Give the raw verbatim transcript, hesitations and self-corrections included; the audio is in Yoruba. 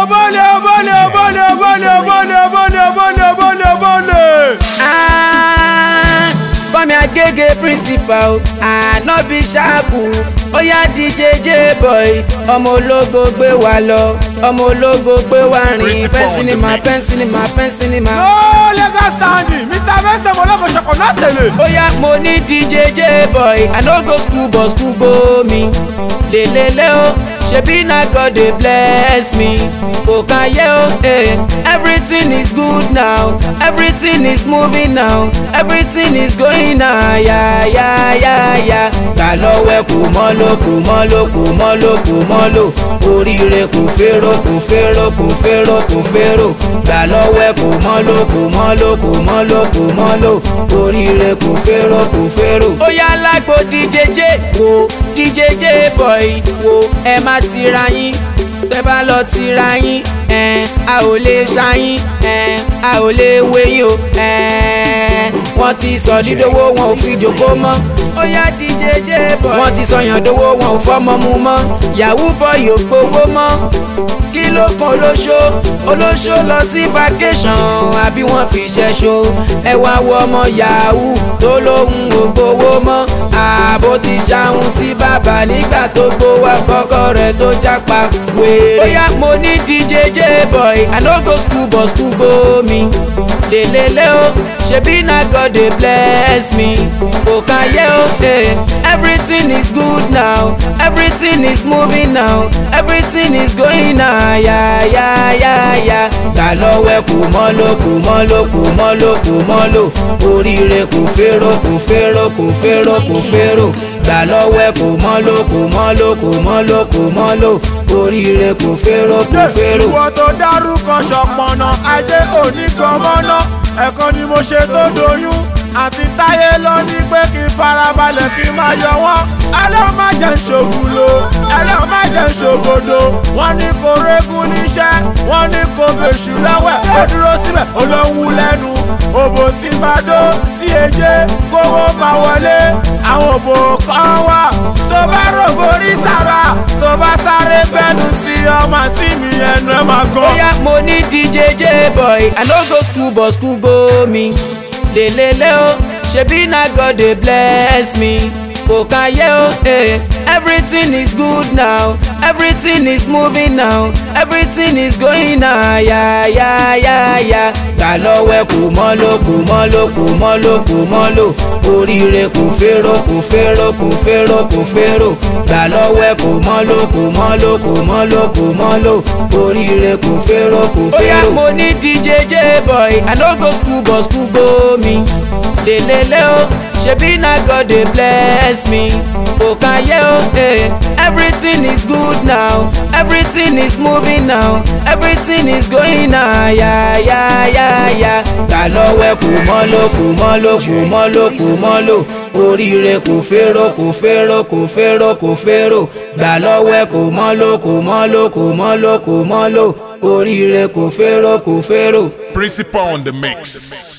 Obole, obole, obole, obole, obole, obole, obole, obole, obole. Ah, Bami Agege principal, ah, no be sharpu. Oya D J J-boy, ọmọ ológo gbé wa lọ, ọmọ ológo gbé wa rìn. Pẹ́ńsìnì máa pẹ́ńsìnì máa pẹ́ńsìnì máa. No legal standing, Mister Vincent Mologo Ṣọ̀kọ̀ náà tẹ̀lé. Oya mo ní D J J-boy, I no go school but school go me. Lelele o, ṣebí na God dey bless me. Kò kàn yé o, eh. Everything is good now, everything is moving now, everything is going now, ya ya ya ya. Gbà lọ́wọ́ ẹ kò mọ́ ló kò mọ́ ló kò mọ́ ló kò mọ́ ló. Oríire kò fẹ́rọ̀ kò fẹ́rọ̀ kò fẹ́rọ̀ kò fẹ́rọ̀. Gbà lọ́wọ́ ẹ kò mọ́ ló kò mọ́ ló kò mọ́ ló kò mọ́ ló. Oríire kò fẹ́rọ̀ kò fẹ́rọ̀. Ó yá lágbo D J J wo D J J-boy wo ẹ má tira yín. Tẹ́ bá lọ tira yín, ẹ̀ẹ́n a ò lè ṣayín, ẹ̀ẹ́n a ò lè wéyìn o, ẹ̀ẹ́n wọ́n ti sọ dídówó wọn ò fi dògbò mọ́. Ó yá D J J-boy wọ́n ti sọyàn dówó wọn ò fọ́mọ mu mọ́. Yahoo boy ò gbowó mọ́. Kí ló kan olóṣó olóṣó lọ sí vacation àbí wọ́n fi ṣẹ́ṣó. Ẹ wá wo ọmọ Yahoo tó lóhùn ò gbowó mọ́. Ààbò ti ṣàhùn sí bàbá nígbà tó gbowó àkọ́kọ́ rẹ̀ tó jápa wèrè. Ó yá mo ní D J J-boy, I no go school but school go me. Lelele o, ṣebí na God dey bless me. Kò kàn yé o, eh. Everything is good now, everything is moving now, everything is going now, ya ya ya ya. Gbà lọ́wọ́ ẹ kò mọ́ ló kò mọ́ ló kò mọ́ ló kò mọ́ ló. Oríire kò fẹ́rọ̀ kò fẹ́rọ̀ kò fẹ́rọ̀ kò fẹ́rọ̀. Gbà lọ́wọ́ ẹ kò mọ́ ló kò mọ́ ló kò mọ́ ló kò mọ́ ló. Oríire kò fẹ́rọ̀ kò fẹ́rọ̀. Ìwọ tó dárúkọ Ṣọ̀pọ̀nà ajé òní gan mọ́ná. Ẹ̀kan ni mo ṣe tó doyún. Àti Táyé lọ ní pé kí n farabalẹ̀ kí n máa yọ wọ́n. Ẹlẹ́wọ̀n má jẹ́ ṣògùlò, ẹlẹ́wọ̀n má jẹ́ ṣògbòdò. Wọ́n ní kò régún níṣẹ́, wọ́n ní kò bèṣù lọ́wẹ̀. Ó dúró síbẹ̀, ó lọ wú lẹ́nu. Òbò tí máa dó tí èjé kówó máa wọlé. Àwọn òbò kan wà tó bá rògbò rí sábà. Tó bá sáré gbẹ́nu sí ọmọ àti mi ẹnu ẹ̀ máa gan. Ó yá mo ní D J J-boy, I no go school but school go me. Lelele o, ṣebí na God dey bless me. Kò kàn yé o, eh. Everything is good now, everything is moving now, everything is going now, ya ya ya ya. Gbà lọ́wọ́ ẹ kò mọ́ ló kò mọ́ ló kò mọ́ ló kò mọ́ ló. Oríire kò fẹ́rọ̀ kò fẹ́rọ̀ kò fẹ́rọ̀ kò fẹ́rọ̀. Gbà lọ́wọ́ ẹ kò mọ́ ló kò mọ́ ló kò mọ́ ló kò mọ́ ló. Oríire kò fẹ́rọ̀ kò fẹ́rọ̀. Ó yá mo ní D J J-boy, I no go school but school go me. Lelele o, ṣebí na God dey bless me. Kò kàn yé o, eh. Everything is good now, everything is moving now, everything is going now, ya ya ya ya. Gbà lọ́wọ́ ẹ kò mọ́ ló kò mọ́ ló kò mọ́ ló kò mọ́ ló. Oríire kò fẹ́rọ̀ kò fẹ́rọ̀ kò fẹ́rọ̀ kò fẹ́rọ̀. Gbà lọ́wọ́ ẹ kò mọ́ ló kò mọ́ ló kò mọ́ ló kò mọ́ ló. Oríire kò fẹ́rọ̀ kò fẹ́rọ̀. Principal on the mix.